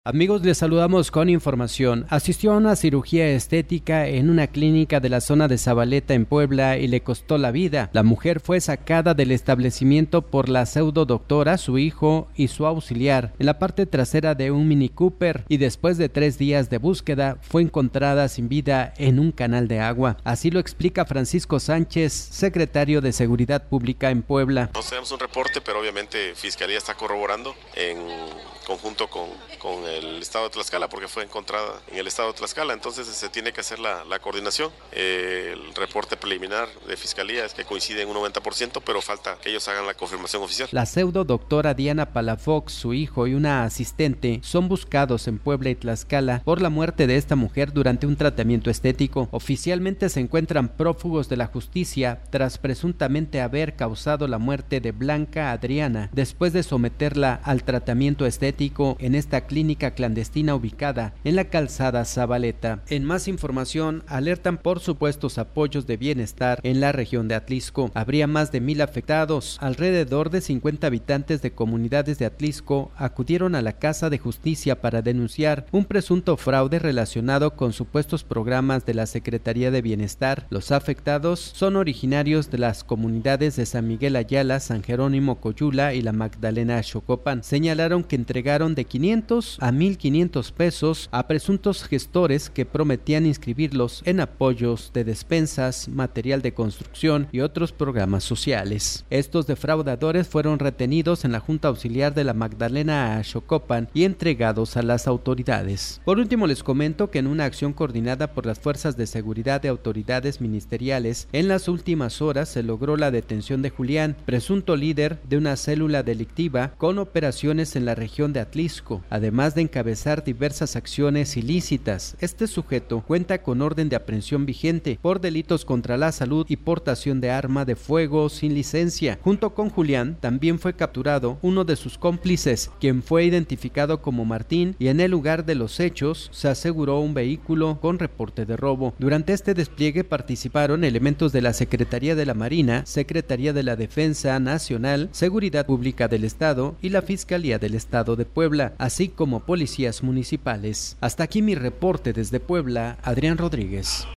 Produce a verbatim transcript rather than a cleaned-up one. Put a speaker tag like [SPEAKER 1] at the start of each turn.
[SPEAKER 1] Amigos, les saludamos con información. Asistió a una cirugía estética en una clínica de la zona de Zabaleta en Puebla y le costó la vida. La mujer fue sacada del establecimiento por la pseudo doctora, su hijo y su auxiliar en la parte trasera de un Mini Cooper y después de tres días de búsqueda fue encontrada sin vida en un canal de agua. Así lo explica Francisco Sánchez, secretario de Seguridad Pública en Puebla.
[SPEAKER 2] No tenemos un reporte, pero obviamente Fiscalía está corroborando en conjunto con, con el estado de Tlaxcala, porque fue encontrada en el estado de Tlaxcala, entonces se tiene que hacer la, la coordinación. Eh, el reporte preliminar de Fiscalía es que coincide en un noventa por ciento, pero falta que ellos hagan la confirmación oficial.
[SPEAKER 1] La pseudo doctora Diana Palafox, su hijo y una asistente son buscados en Puebla y Tlaxcala por la muerte de esta mujer durante un tratamiento estético. Oficialmente se encuentran prófugos de la justicia tras presuntamente haber causado la muerte de Blanca Adriana después de someterla al tratamiento estético en esta clínica clandestina ubicada en la calzada Zabaleta. En más información, alertan por supuestos apoyos de bienestar en la región de Atlisco. Habría más de mil afectados. Alrededor de cincuenta habitantes de comunidades de Atlisco acudieron a la Casa de Justicia para denunciar un presunto fraude relacionado con supuestos programas de la Secretaría de Bienestar. Los afectados son originarios de las comunidades de San Miguel Ayala, San Jerónimo Coyula y la Magdalena Xocopan. Señalaron que entregaron de quinientos a mil quinientos pesos a presuntos gestores que prometían inscribirlos en apoyos de despensas, material de construcción y otros programas sociales. Estos defraudadores fueron retenidos en la Junta Auxiliar de la Magdalena a Xocopan y entregados a las autoridades. Por último, les comento que en una acción coordinada por las fuerzas de seguridad de autoridades ministeriales, en las últimas horas se logró la detención de Julián, presunto líder de una célula delictiva con operaciones en la región de Atlisco, además de encabezar diversas acciones ilícitas. Este sujeto cuenta con orden de aprehensión vigente por delitos contra la salud y portación de arma de fuego sin licencia. Junto con Julián también fue capturado uno de sus cómplices, quien fue identificado como Martín, y en el lugar de los hechos se aseguró un vehículo con reporte de robo. Durante este despliegue participaron elementos de la Secretaría de la Marina, Secretaría de la Defensa Nacional, Seguridad Pública del Estado y la Fiscalía del Estado de Puebla, así como policías municipales. Hasta aquí mi reporte desde Puebla, Adrián Rodríguez.